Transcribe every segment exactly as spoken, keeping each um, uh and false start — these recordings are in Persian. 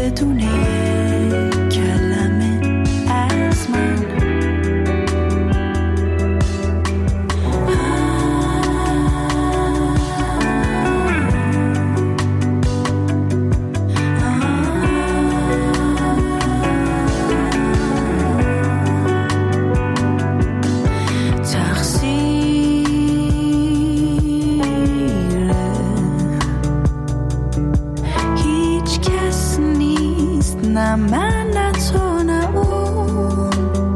بدون یک کلمه از من. من نه تو نه اون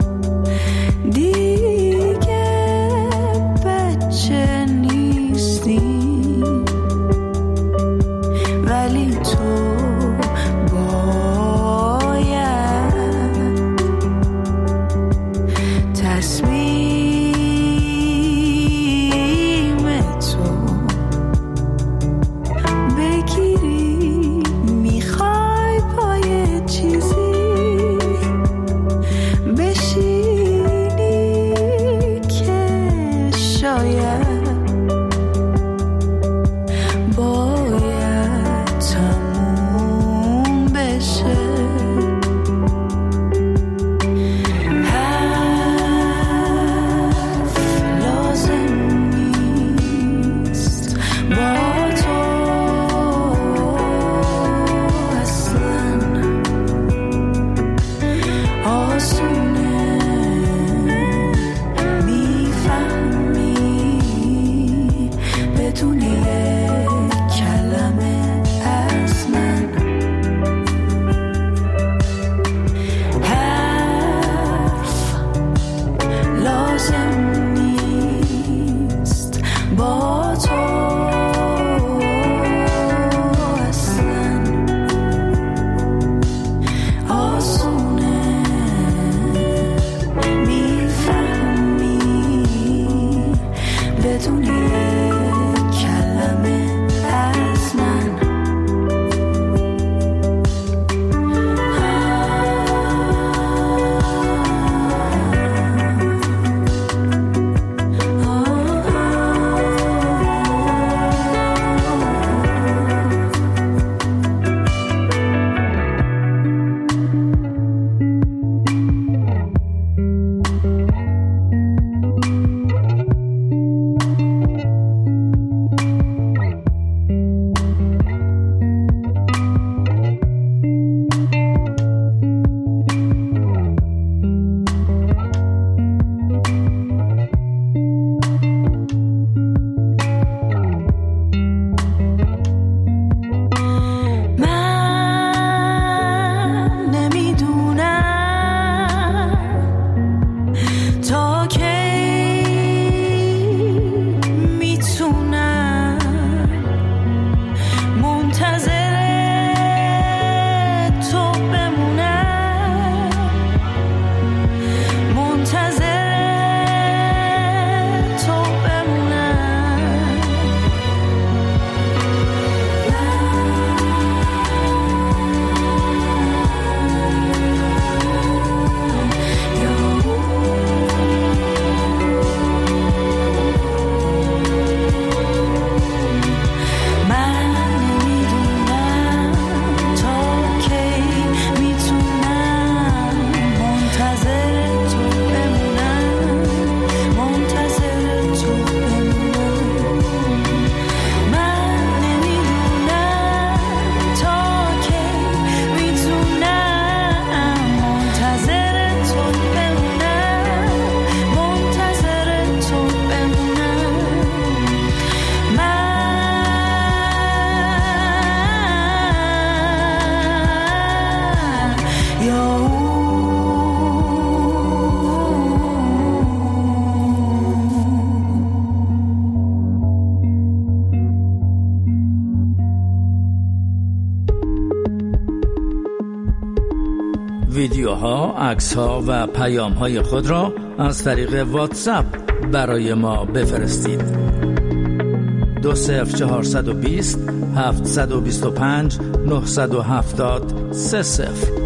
دیگه بچه نیستی، ولی تو باید تصمیم تو بگیری. میخوای پای چیزی بشینی که شاید باید تموم بشه. حرف لازم نیست با تو اصلا، آسونه میفهمی بدون یک کلمه از من. حرف لازم نیست با تو اصلا، آسونه میفهمی بدون یک کلمه از من. ویدیوها، عکس‌ها و پیام‌های خود را از طریق واتساپ برای ما بفرستید. دو صفر چهارصد و بیست هفتصد و بیست و پنج نهصد و هفتاد سه صفر.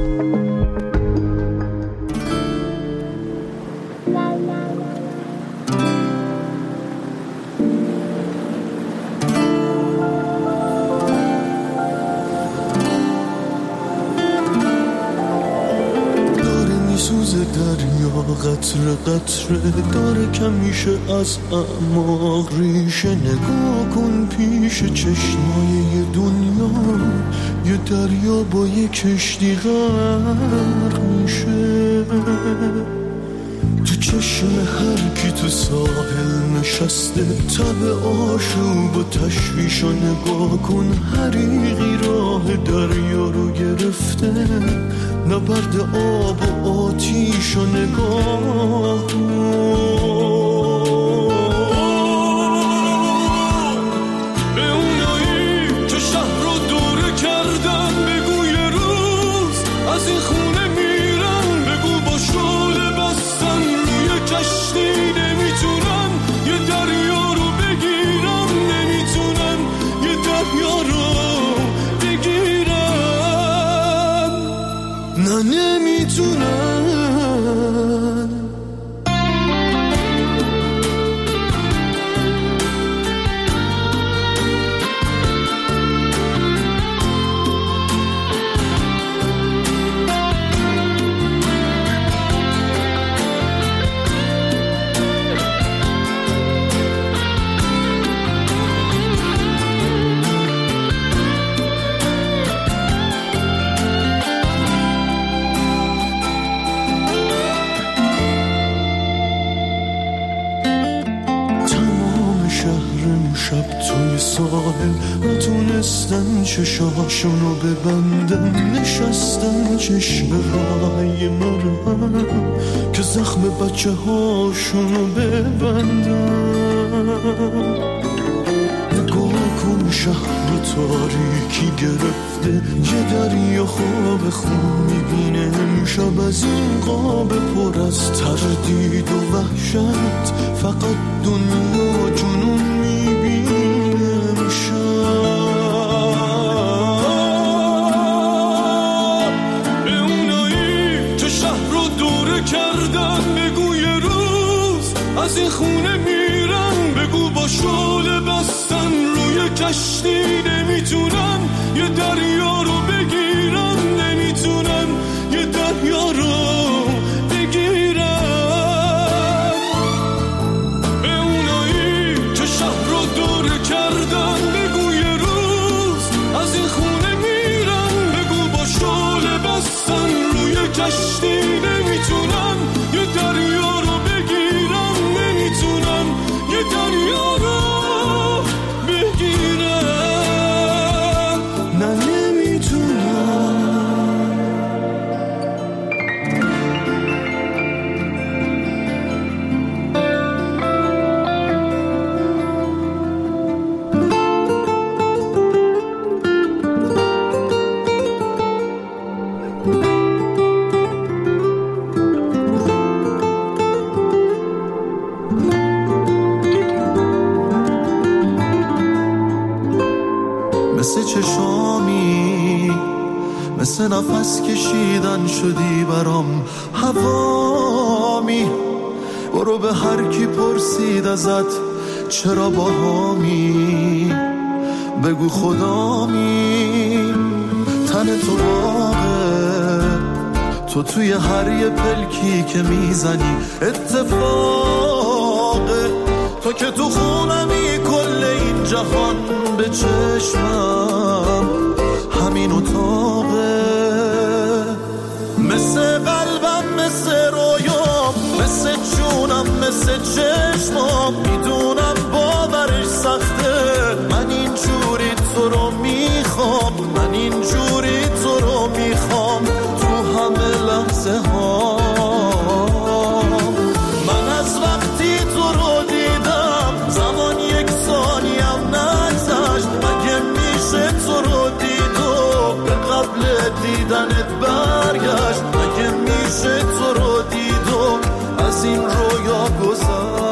سوز دریا قطره قطره داره کمیشه از اعماق ریشه. نگاه کن پیش چشمای دنیا یه دریا با یه کشتی غرق میشه. تو چشم هر کی تو ساحل نشسته تب آشوب و تشویش و نگاه کن حریقی راه دریا رو گرفته. نبرد آب و آتیش و نگاه به اونایی که شهر رو دوره کردن بگو یه روز از این خونه میرن. بگو با شعله بستن روی کشتی نمیتونن یه دریا رو بگیرن. نمیتونن یه دریا رو بگیرن. نه نمیتونن. نتونستن چشاشونو ببندن. نشستن چشم های مرهم که زخم بچه هاشونو ببندن. نگاه کن شهر تاریکی گرفته یه دریا خواب خون میبینه امشب. از این قاب پر از تردید و وحشت فقط دنیا جنون میبینه. از این خونه میرن. بگو با شعله بستن روی کشتی نمیتونن یه دریا رو بگیرن. نمیتونن یه دریا رو بگیرن. به اونایی که شهر رو دوره کردن بگو یه روز از این خونه میرن. بگو با شعله بستن روی کشتی نمیتونن یه دریا رو بگیرن. نمیتونن یه دریا رو بگیرن. نه نمیتونن. مثل چشامی مثل نفس کشیدن شدی برام هوامی. برو به هر کی پرسید ازت چرا با هامی بگو خدامی. تن تو باغه تو توی هر یه پلکی که میزنی اتفاقه. تو که تو خونمی کل این جهان به چشمم همین اتاقه. مثل قلبم مثل رویام مثل جونم مثل چشمام. میدونم باورش سخته من اینجوری تو رو میخوام. من اینجوری تو رو میخوام تو همه لحظه ها. من از وقتی تو رو دیدم زمان یک ثانیم نگذشت. مگه میشه تو رو دید و به قبل دیدنت برگشت. مگه میشه تو رو دید و از این رویا گذشت.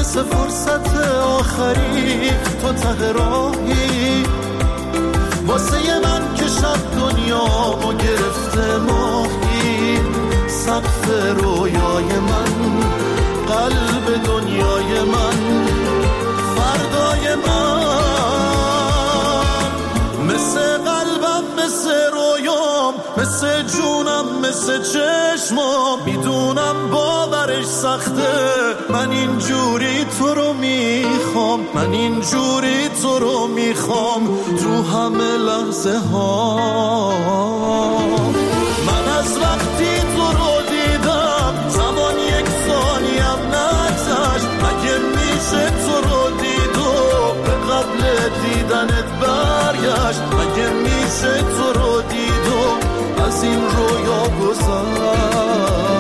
مثل فرصت آخری تو ته راهی واسه من که شب دنیا ما گرفته ماهی سقف رویای من قلب دنیای من فردای من مثل قلبم مثل رویام مثل جونم مثل چشمام میدونم باورش سخته من اینجوری تو رو میخوام من اینجوری تو رو میخوام تو همه لحظه ها من از وقتی تو رو دیدم زمان یک ثانیم نگذشت مگه میشه تو رو دید و به قبل دیدنت برگشت مگه میشه تو رو دید و از این رویا گذشت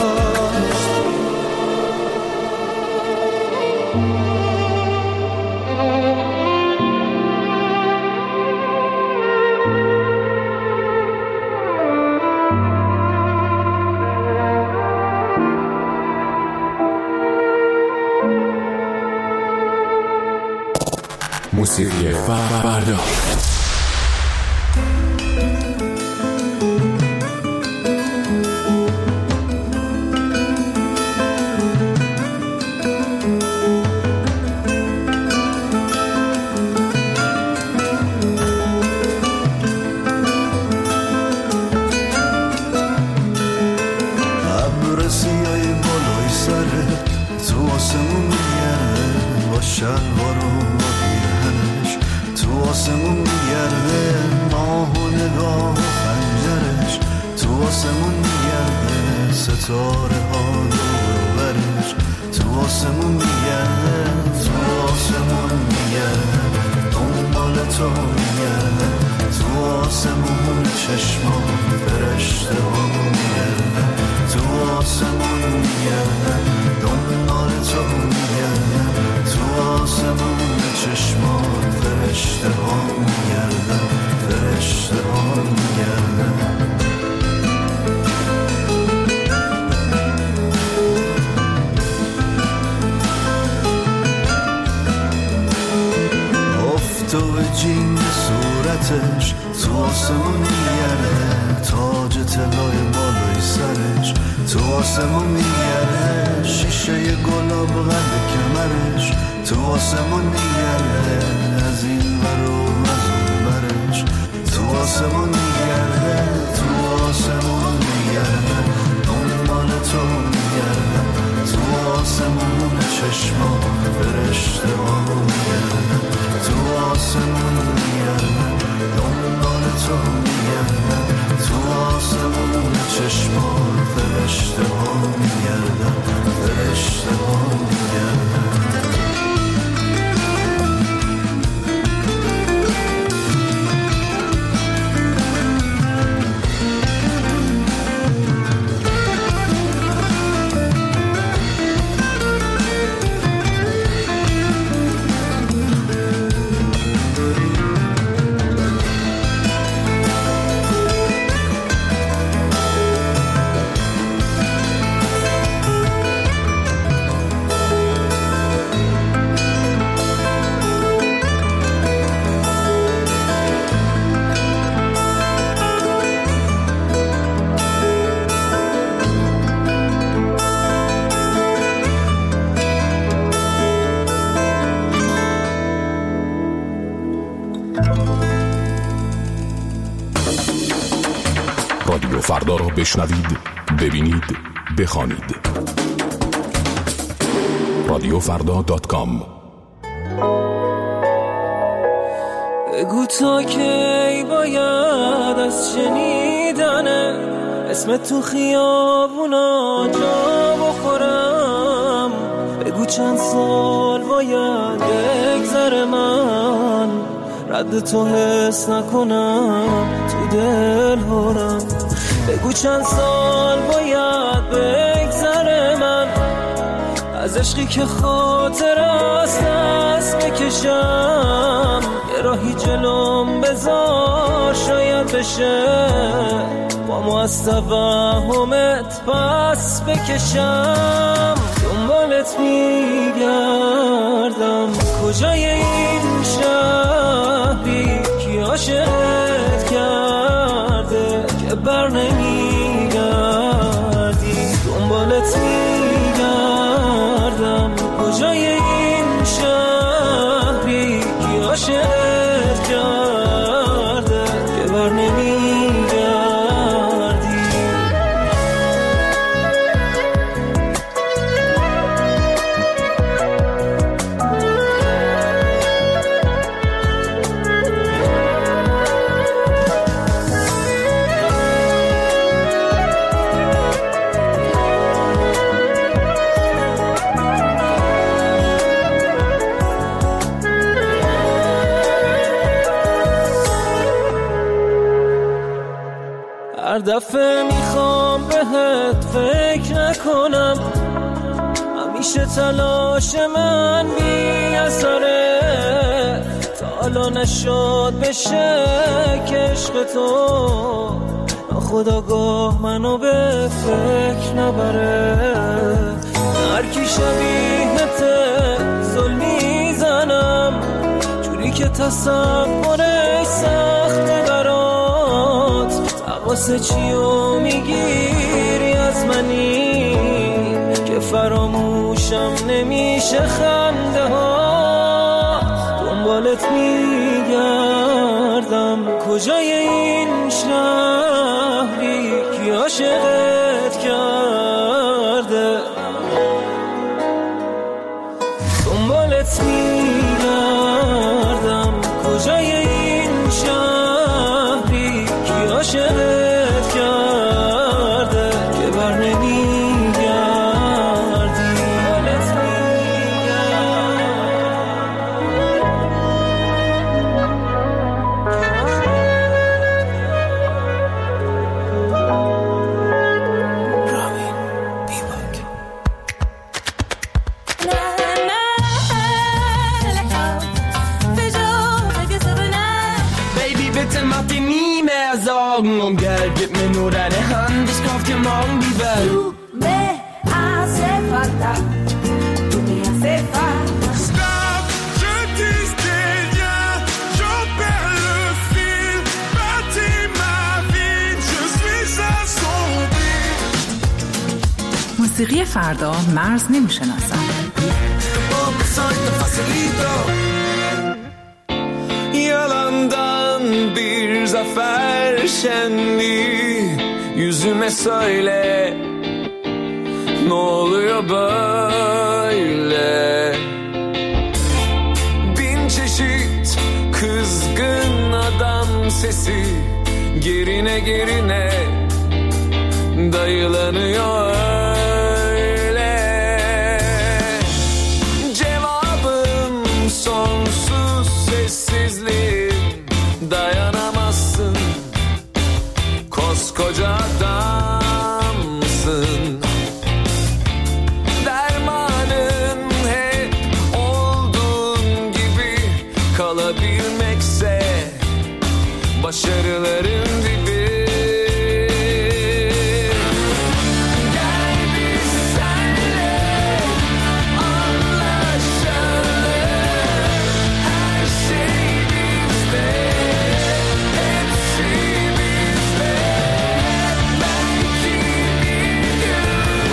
موسیقی فردا ابر سیای بالای سره تو آسمون میگرده با شلوار و پیرهنش تو آسمون میگرده ماه و نگاه و خنجرش تو آسمون میگرده ستاره ها دور برش تو آسمون میگرده تو آسمون میگرده دنبال تو میگرده تو آسمون چشمان فرشته ها میگرده تو آسمون میگرده دنبال تو میگرده تو آسمون چشمان فرشته ها میگرده فرشته ها میگرده افتو جین صورتش تو آسمون میگرده تاج طلای بالای سرش تو آسمون میگرده شیشه گلاب قد کمرش تو آسمون میگرده از این ور و از اون برش تو آسمون میگرده تو آسمون میگرده دنبال تو میگرده تو آسمون چشمان فرشته ها میگرده تو آسمون میگرده دنبال تو میگرده تو آسمون چشمان فرشته ها میگرده فرشته ها میگرده رادیو فردا را بشنوید، ببینید، بخوانید. رادیو فردا دات کام. بگو تا کی باید از شنیدن اسم تو خیابونا جا بخورم. بگو چند سال باید بگذره من رد تو حس نکنم تو دل هرم. بگو چند سال باید بگذره من از عشقی که خاطر است دست بکشم. یه راهی جلوم بذار شاید بشه با ما از توهمت پس بکشم. دنبالت میگم دفعه میخوام بهت فکر نکنم، همیشه تلاش من بی اثره، تا حالا نشد بشه که عشق تو ناخودآگاه منو به فکر نبره. هر کی شبیهته ظلم میزنم، جوری که تصورش سخته برات، واسه چیو میگیری از منی که فراموشم نمیشه خنده ها. دنبالت میگردم کجای این شهری که عاشقت کرده، دنبالت میگردم کجای این شهری که عاشقت کرده که بر نمیگردی. دلت رامین بیباک. Macht dir nie mehr Sorgen um Geld, gib mir nur deine Hand, ich kauf dir morgen die Welt. Du me hace falta, tu me hace falta. Stop, je dis rien, je perds le fil, bâtis ma vie, je suis assombri. موسیقی فردا مرز نمیشناسد. Yalandan bir zafer şenliği, yüzüme söyle ne oluyor böyle. Bin çeşit kızgın adam sesi gerine gerine dayılanıyor öyle. Cevabım sonsuz sessizliğim, dayanamazsın, koskoca adamsın. Dermanın hep olduğun gibi kalabilmekse başarıların dibi. Gel biz senle anlaşalım, her şey bizde, hepsi bizde. Belki bir gün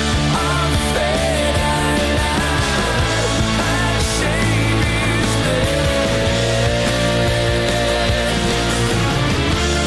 affederler, her şey bizde.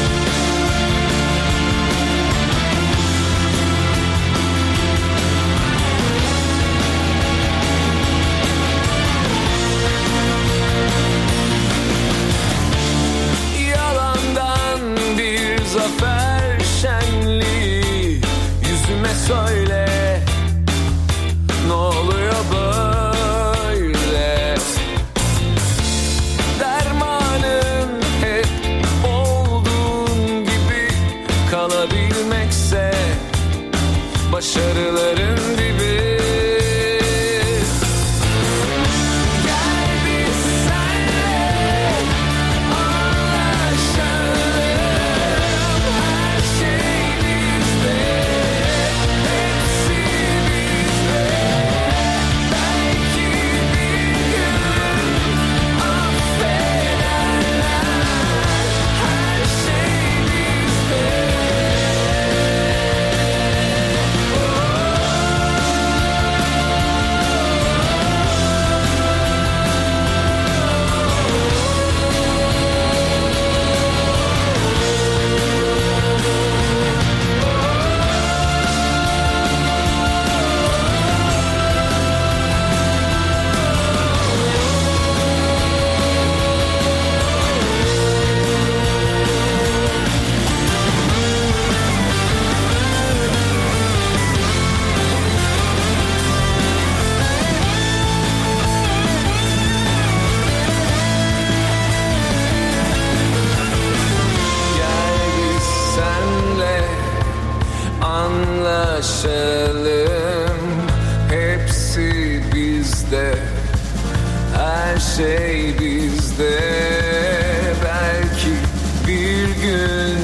bizde, her şey bizde. Belki bir gün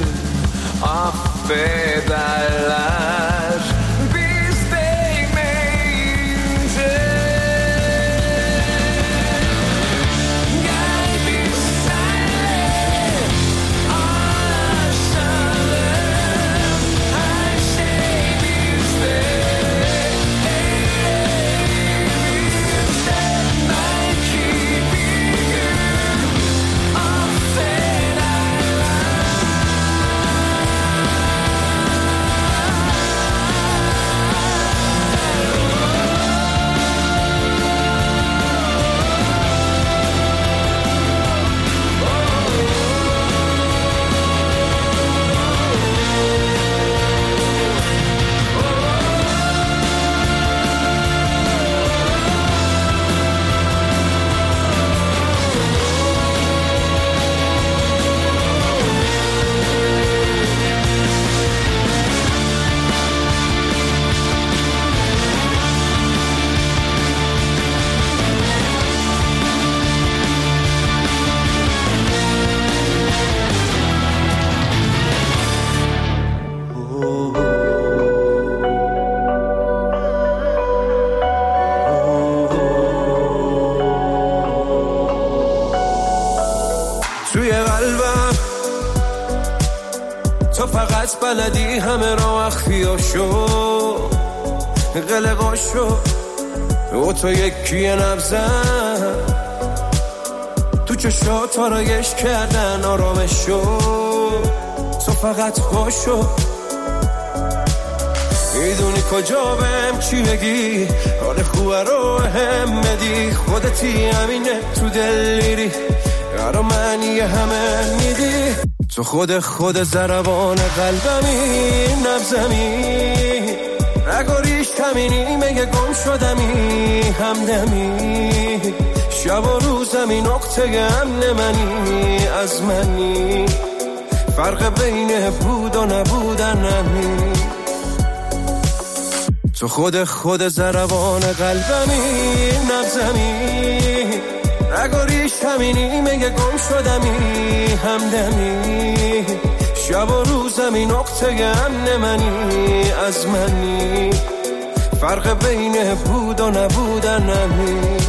affederler biz değmeyince. Gel biz senle anlaşalım, her şey bizde, elimizde. Belki bir gün affederler. توی قلبم تو فقط بلدی همه را اخفیاشو قلقاشو و تو یکی نبزن تو چشات آرایش کردن آرامشو تو فقط باشو میدونی کجا بهم چی بگی حال خوبه رو هم بدی خودتی همینه تو دل میری یارو معنی همه میدی تو خود خود ضربان قلبمی نبزمی نگاریش کمینی مگه گم شدمی همدمی شب و روزمی نقطه امن منی از منی فرق بین بود و نبودن نمی تو خود خود ضربان قلبمی نبزمی نگاریش همینی مگه گم شدمی همدمی شب و روزمی نقطه امن منی از منی فرق بین بود و نبودن نمی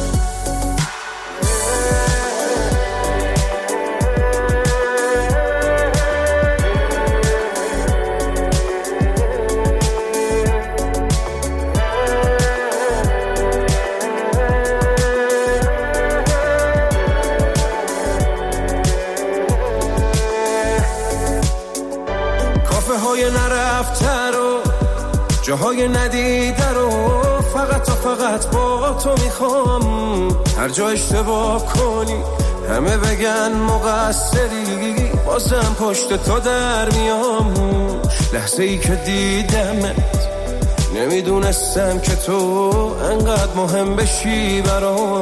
نرفته رو جاهای ندیده رو فقط تا فقط با تو میخوام هر جا اشتباه کنی همه بگن مقصری بازم پشت تو در میام لحظه ای که دیدمت نمیدونستم که تو انقدر مهم بشی برام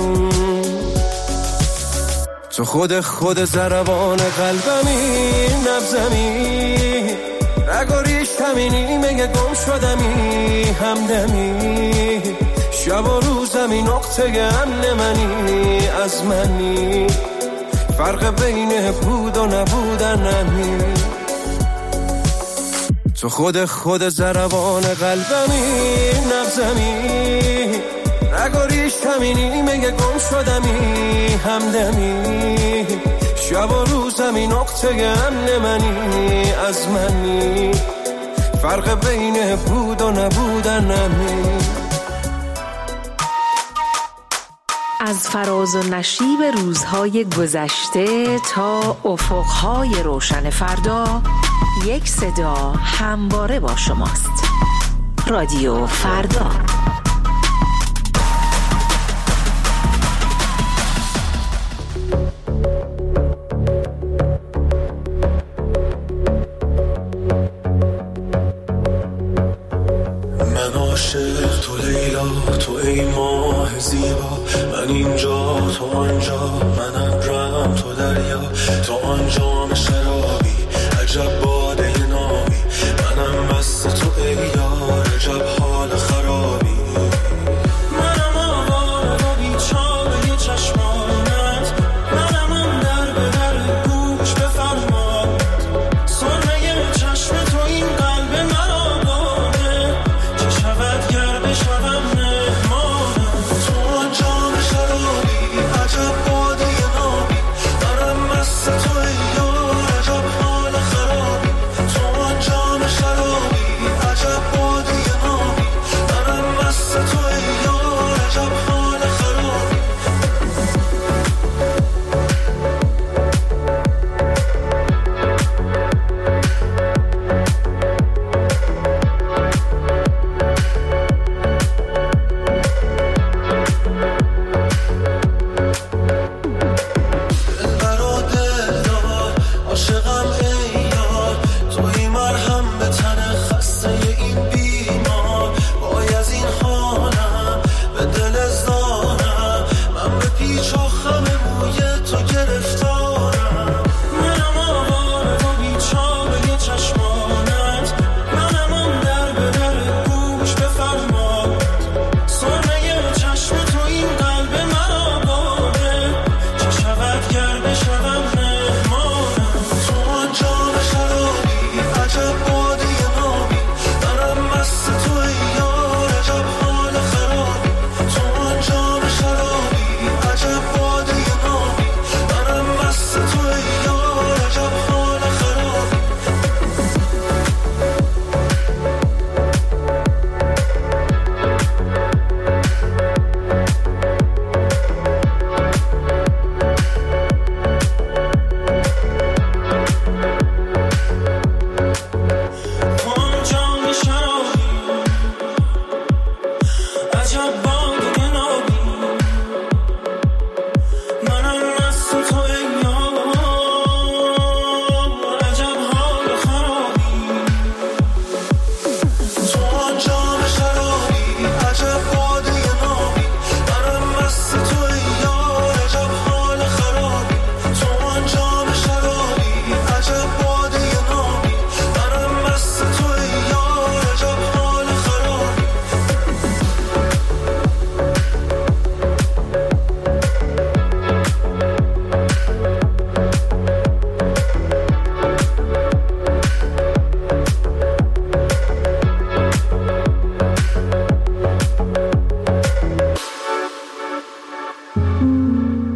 تو خود خود ضربان قلبمی نبزمی نگاریش همینی مگه گم شدمی همدمی شب و روزمی نقطه امن منی از منی فرق بین بود و نبودن نمی تو خود خود ضربان قلبمی نبزمی نگاریش همینی مگه گم شدمی همدمی شب و روزمی نقطه امن منی از منی فرق بین بود و نبودن نمی از فراز و نشیب روزهای گذشته تا افقهای روشن فردا یک صدا همواره با شماست. رادیو فردا. عاشق تو لیلا تو ای ماه زیبا من اینجا تو آنجا من ابرم تو دریا تو آنجا شرابی عجب باده نامی منم مست تو ای یار عجب حال خرابی منم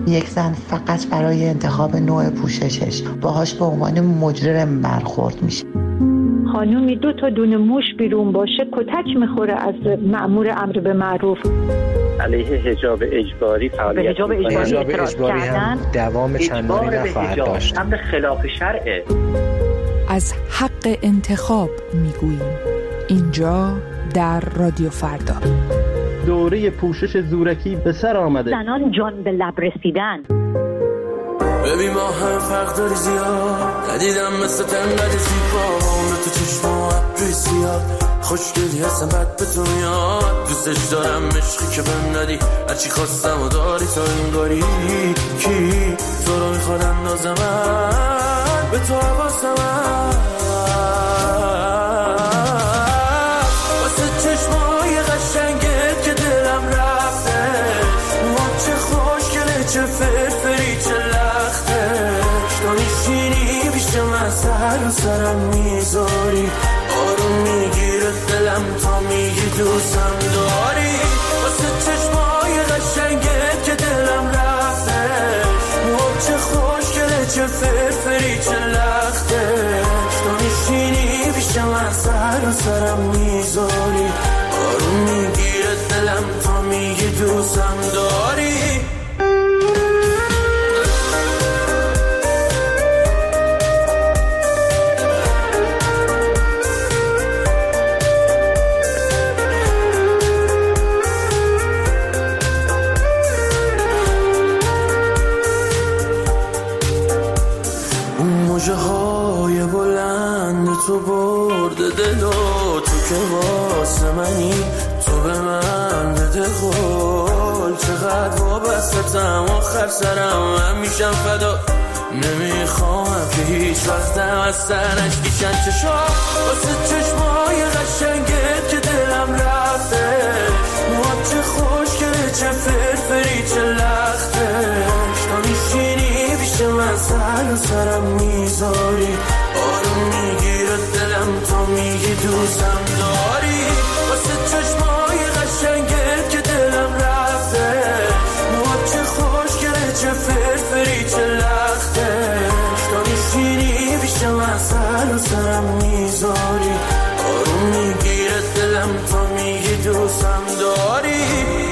یک زن فقط برای انتخاب نوع پوششش باهاش به عنوان مجرم برخورد میشه. خانومی دو تا دونه موش بیرون باشه کتک میخوره از مأمور امر به معروف. علیه حجاب اجباری فعالیت به حجاب اجباری اعتراض کردن دوام چندانی نخواهد داشت. امر خلاف شرعه. از حق انتخاب میگوییم اینجا در رادیو فردا. دوره پوشش زورکی به سر آمده. زنان جان به لب رسیدن. ببین ما هم فرق داری زیاد، ندیدم مثل تنقدر زیبا، عمر تو چشم و عبری زیاد، خوشگلی هستم بد به تو میاد، دوستش دارم عشقی که بهم ندی، هرچی خواستم و داری تا این گاری کی تو رو میخواد اندازم به تو حواسم واسه چشمای قشنگت که دلم رفته، موها چه خوشگله چه فرفری چه لختش، تو میشینی پیش من سر و سرم میذاری، آروم میگیره دلم تا میگی دوستم داری، واسه چشمای قشنگت که دلم رفته، موها چه خوشگله چه فرفری چه لختش، تو میشینی پیش من سر و سرم میذاری، آروم میگیره دلم تا میگی دوستم داری. موجه های بلند تو برده دلو، تو که واسه منی تو به من بده قول، چقدر وابستم آخر سرم من میشم فدا، نمیخوام که هیچ وقتم از سرش کشن چشا، واسه چشمای قشنگت که دلم رفته، موها چه خوشگله چه فرفری چه لختش، تو میشینی پیش من سر و سرم میذاری، آروم میگیره دلم تا میگی دوستم داری، واسه چشمای قشنگت که دلم رفته، موها چه خوشگله چه فرفری چه لختش، تو میشینی پیش من سر و سرم میذاری، آروم میگیره دلم تا میگی دوستم داری.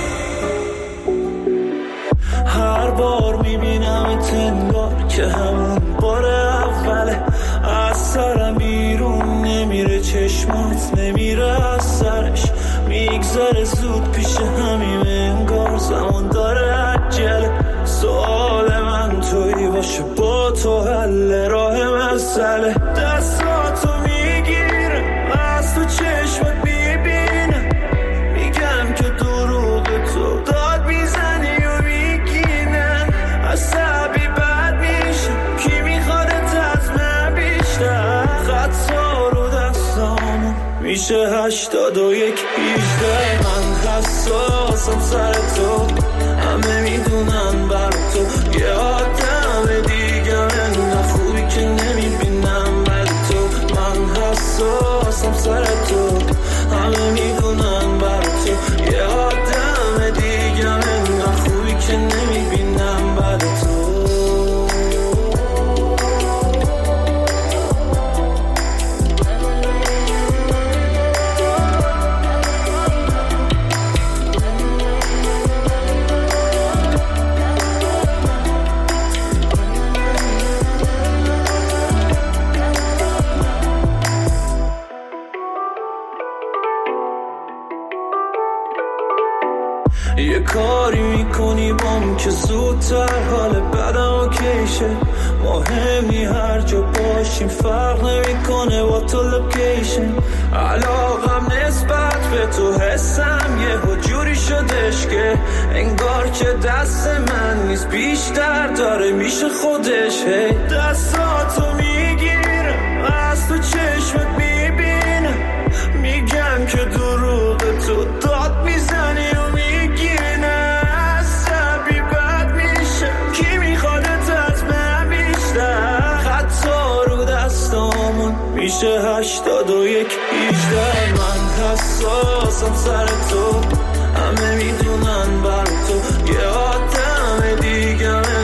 هر بار میبینم تنگار که همون بار اوله، از سرم بیرون نمیره، چشمات نمیره از سرش، میگذره زود پیش همیم انگار زمان داره عجله، سوال من توی باشه با تو حل راه مسئله، دستاتو میگیره از تو چشمت میبینه، میگم که دروغ تو داد میزنی و میگینن، عصبی بد میشه کی میخوادت از من بیشتر، خطا رو دستامون میشه هشتاد و یک هیجده، من حساسم سر تو همه میدونن بر تو، یه آدم دیگه انقدر خوبی که نمیبینم بر تو، من حساسم سر تو همه میدونن بر تو، یه آدم دیگه انقدر خوبی که نمیبینم بر تو. یه کاری میکنی بام که زودتر حال بدم اوکیشه، مهمی هر جا باشیم فرق نمیکنه با تو لوکیشن، علاقم نسبت به تو حسم یه جوری شدش که انگار که دست من نیست بیشتر داره میشه خودش، هی دستاتو میگیره از تو چشمت میبینه، میگم که دروغ تو داد میزنی و میگینه، عصبی بد میشه کی میخوادت از من بیشتر، خطا رو دستامون میشه هشتاد و یک هیجده، من حساسم سر تو همه میدونن بر تو، یه آدم دیگه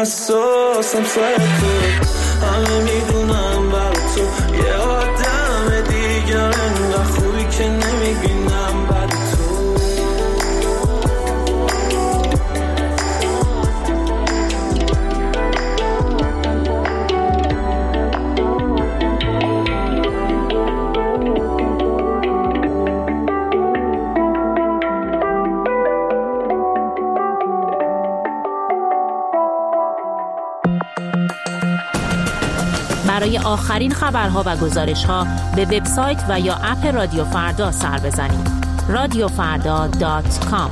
حساسم سر تو، همه میدونم بر تو یه آدم دیگر انقدر خوبی که نمیبینم بر تو. برای آخرین خبرها و گزارش‌ها به وبسایت و یا اپ رادیو فردا سر بزنید. رادیو فردا دات کام.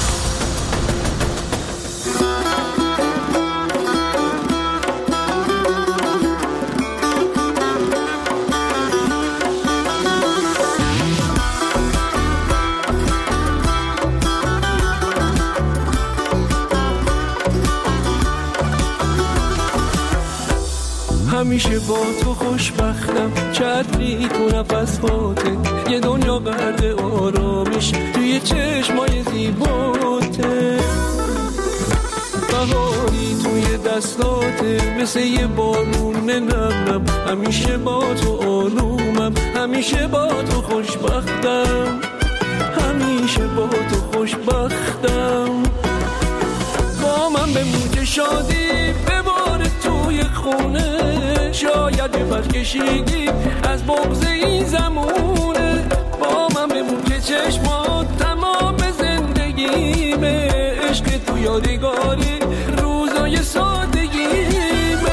همیشه با تو خوشبختم، چتری تو نفس باته، یه دنیا برد آرامش توی چشمای زیباته، بهاری توی دستاته مثل یه بارون نمنم، همیشه با تو آرومم، همیشه با تو خوشبختم، همیشه با تو خوشبختم. با من به موج شادی ببار توی خونه، شاید بپر کشیدی از بغض این زمونه، با من به موج چشمات تمام زندگیمه، عشق تو یادگاری روزای سادگیمه.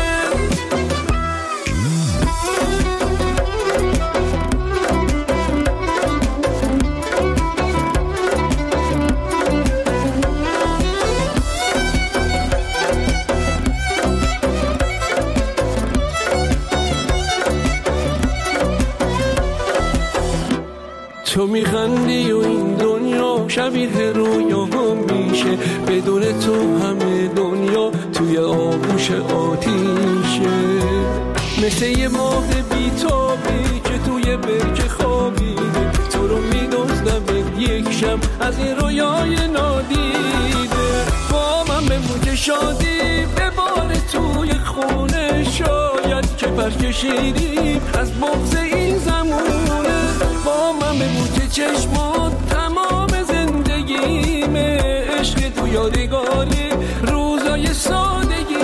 تو میخندی و این دنیا شبیه رویا هم میشه، بدون تو همه دنیا توی آغوش آتیشه، مثل یه ماه بیتابی که توی برج خوابیده، تو رو میدزدم یک شب از این رویای نادیده، با من به موج شادی ببار توی خونه، شاید که پر کشیدی از بغض این زمونه، با من به موج چشمات تمام زندگیمه، عشق تو یادگاری روزای سادگیمه.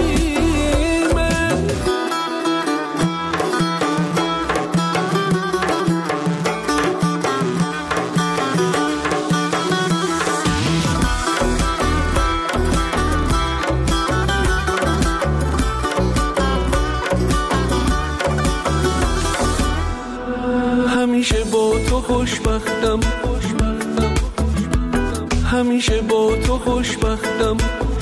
همیشه با تو خوشبختم، همیشه با تو خوشبختم،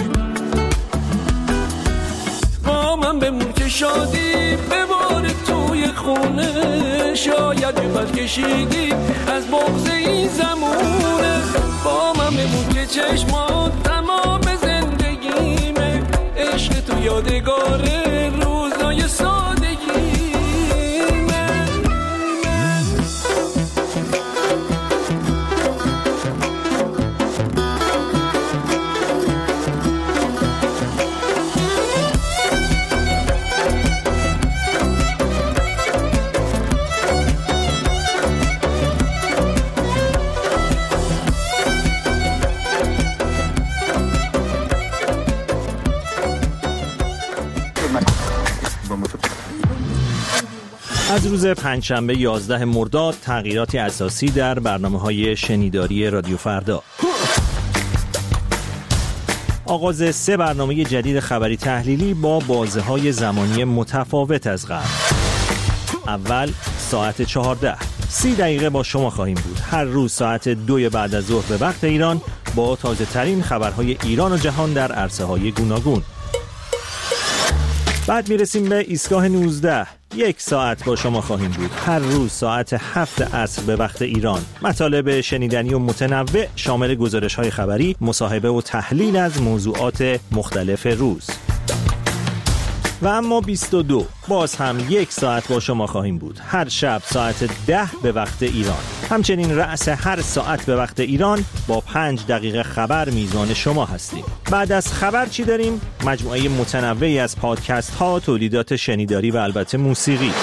با من به موج شادی ببار توی خونه، شاید بپر کشیدی از بغض این زمونه، با من به موج چشمات تمام زندگیمه، عشق تو یادگار روزای سادگیمه. از روز پنجشنبه یازده مرداد تغییراتی اساسی در برنامه‌های شنیداری رادیو فردا. آغاز سه برنامه جدید خبری تحلیلی با بازه‌های زمانی متفاوت از قبل. اول ساعت چهارده، سی دقیقه با شما خواهیم بود. هر روز ساعت دو بعد از ظهر به وقت ایران با تازه ترین خبرهای ایران و جهان در عرصه‌های گوناگون. بعد میرسیم به ایستگاه نوزده. یک ساعت با شما خواهیم بود. هر روز ساعت هفت عصر به وقت ایران. مطالب شنیدنی و متنوع شامل گزارش‌های خبری، مصاحبه و تحلیل از موضوعات مختلف روز. و اما بیست و دو باز هم یک ساعت با شما خواهیم بود، هر شب ساعت ده به وقت ایران. همچنین رأس هر ساعت به وقت ایران با پنج دقیقه خبر میزان شما هستیم. بعد از خبر چی داریم؟ مجموعه متنوعی از پادکست ها، تولیدات شنیداری و البته موسیقی.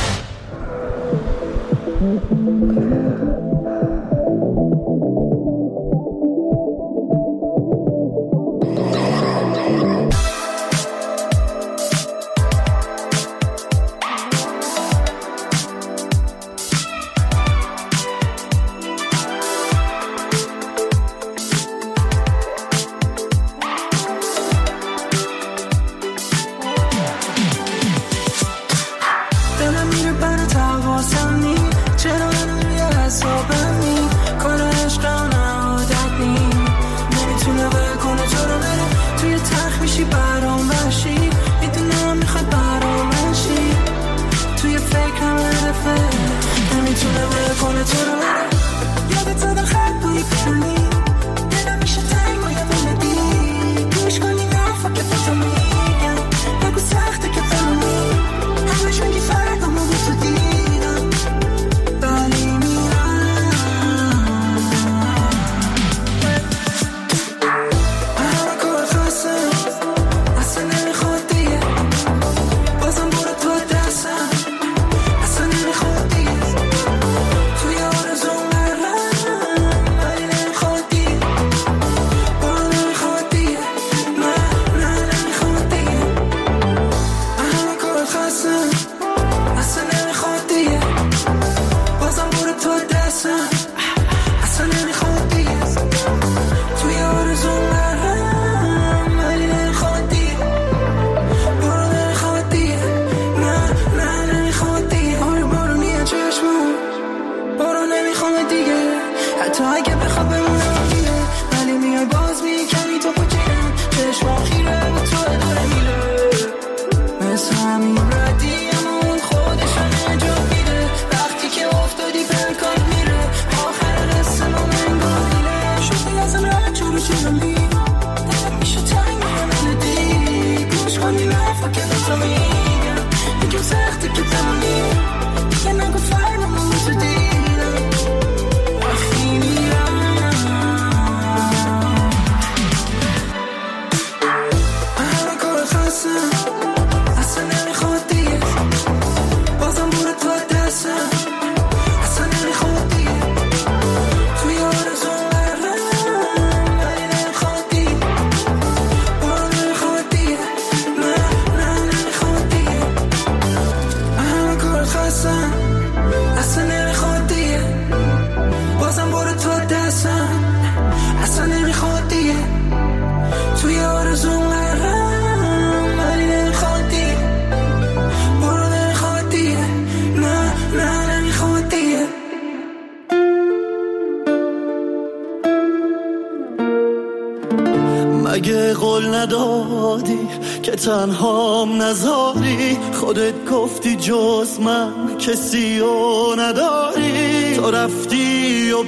مگه قول ندادی که تنهام نذاری؟ خودت گفتی جز من کسی رو نداری. تو رفتی و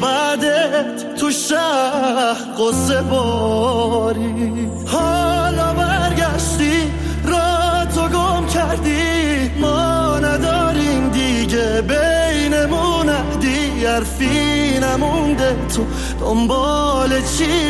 بعدت تو شهر قصه باری. حالا برگشتی را تو گم کردی. ما نداریم دیگه بینمون عهدی. حرفی نمونده تو دنبال چی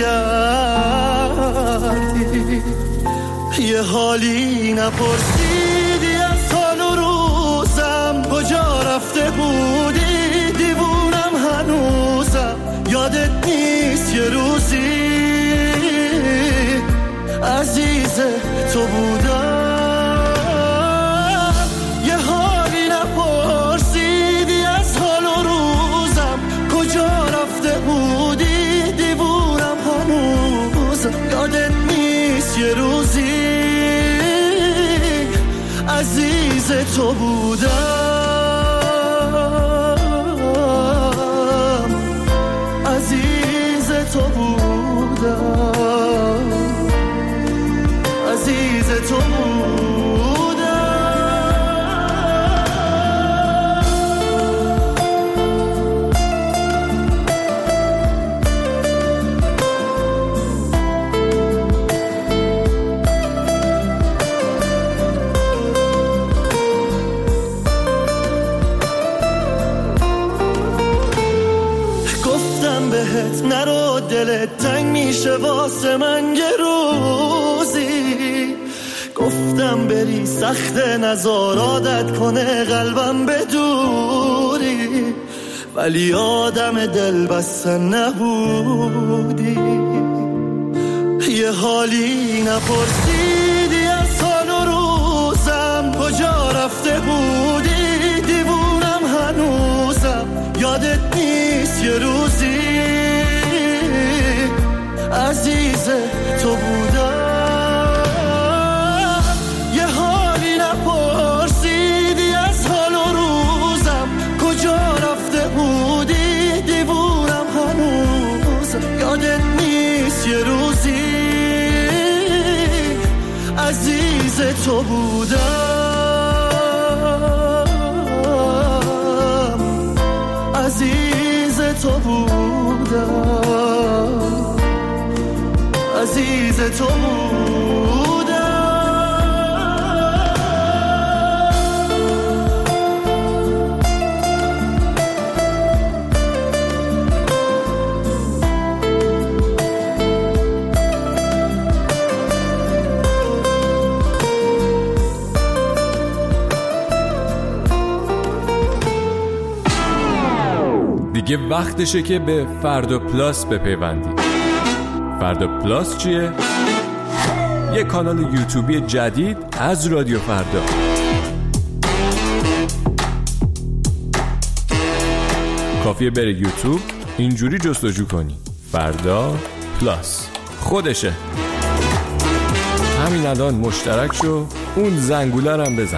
میگردی؟ یه حالی نپرسیدی از حال و روزم. کجا رفته بودی؟ دیوونم هنوزم. یادت نیست یه روزی عزیز تو بودم. یه حالی نپرسیدی از حال و روزم. کجا رفته بودی؟ دیوونم هنوزم. یادت نیست یه روزی عزیز تو بودم. عزیز تو بودم. عزیز تو دلت تنگ میشه واسه من یه روزی. گفتم بری سخت نزار عادت کنه قلبم به دوری، ولی آدم دل بستن نبودی. یه حالی نپرسیدی از حال و روزم، کجا رفته بودی؟ دیوونم هنوزم، یادت نیست یه روزی عزیز تو بودم. یه حالی نپرسیدی از حال و روزم، کجا رفته بودی؟ دیوونم هنوزم، یادت نیست یه روزی عزیز تو بودم. عزیز تو بودم، عزیز تو بودم. دیگه وقتشه که به فردا پلاس بپیوندی. فردا پلاس چیه؟ یه کانال یوتیوبی جدید از رادیو فردا. کافیه بره یوتیوب، اینجوری جستجو کنی فردا پلاس، خودشه. همین الان مشترک شو، اون زنگوله هم بزن.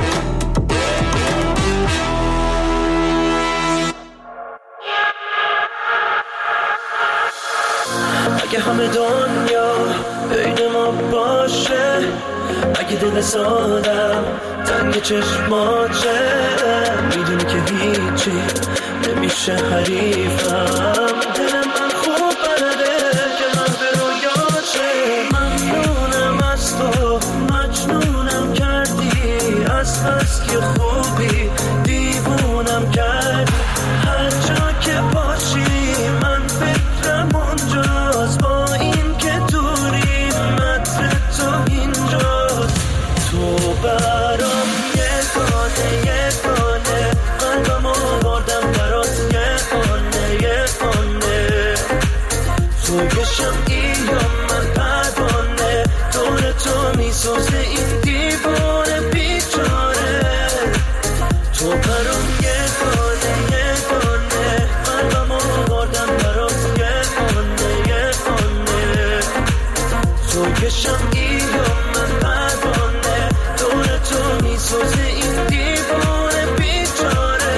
اگه همه دنیا بین ما باشه، اگه دل سادم تنگ چشماته، میدونی که هیچی نمیشه حریفم. دلم من خوب بلده که من به رویاته. ممنونم از تو، مجنونم کردی، از بس که خوبی دیوونم کردی. هر جا که باشی من فکرم اونجاست، با این که دوری متر تو اینجاست. تو برام یه گانه یه گانه، قلبم آوردم برات یه خانه یه خانه. تو یه شمعی یا من پروانه، دور تو میسوزه این دیوانه بیچاره. تو برام یه گانه یه گانه، قلبم آوردم برات یه خانه یه خانه. تو یه شمعی یا من پروانه، دور تو میسوزه این دیوانه بیچاره.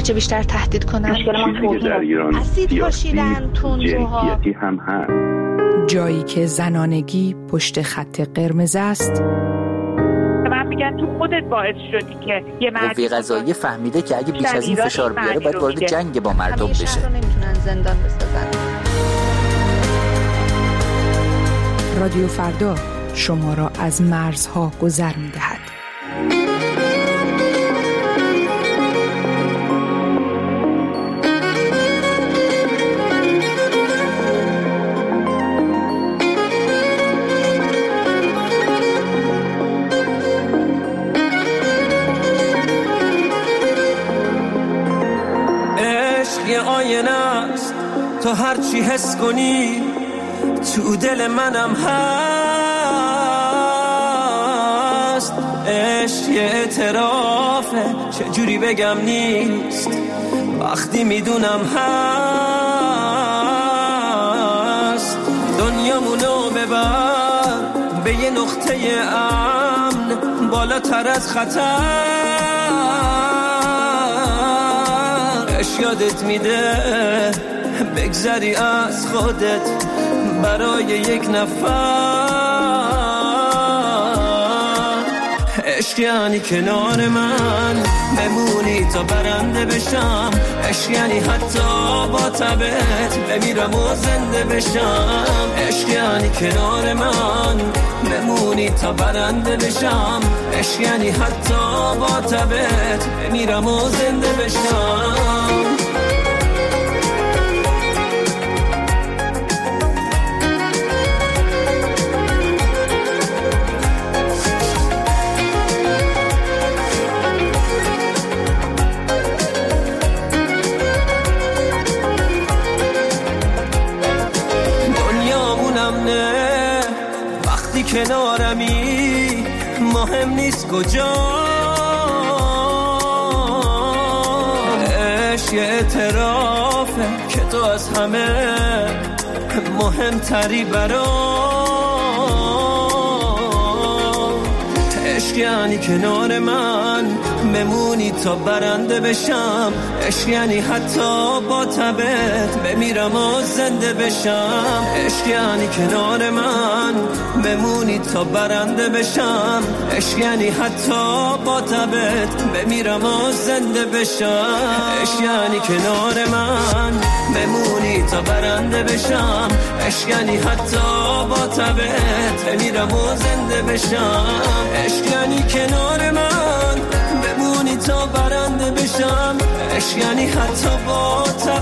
هرچه بیشتر تهدید کنن. مشکل ما توهین، اسید پاشیدن، تندروها، جنسیتی هم هست. جایی که زنانگی پشت خط قرمز است. من میگن تو خودت باعث شدی که یه مرد قوه قضاییه فهمیده که اگه بیش از این فشار بیاره باید وارد جنگ با مردم بشه. همیشه نمیتونن زندان بسازن. رادیو فردا شما را از مرزها گذر می‌دهد. عشق یه آینه است، تو هرچی حس کنی تو دل منم هست. عشق یه اعترافه، چجوری بگم نیست وقتی میدونم هست. دنیامونو ببر به یه نقطه امن، بالاتر از خطر. عشق یادت میده بگذری از خودت برای یک نفر. عشق یعنی کنار من بمونی تا برنده بشم. عشق یعنی حتی با تبت بمیرم و زنده بشم. عشق یعنی کنار من بمونی تا برنده بشم. عشق یعنی حتی با تبت بمیرم و زنده بشم. کنارمی مهم نیست کجا. عشق یه اعترافه که تو از همه مهمتری برام. عشق یعنی کنار من بمونی تا برنده بشم. عشق یعنی حتی با تبت بمیرم و زنده بشم. عشق یعنی کنار من بمونی تا برنده بشم. عشق یعنی حتی با تبت بمیرم و زنده بشم. عشق یعنی کنار من بمونی تا برنده بشم. عشق یعنی حتی با تبت بمیرم و زنده بشم. عشق یعنی کنار من بمونی تا برنده بشم. عشق یعنی حتی با تبت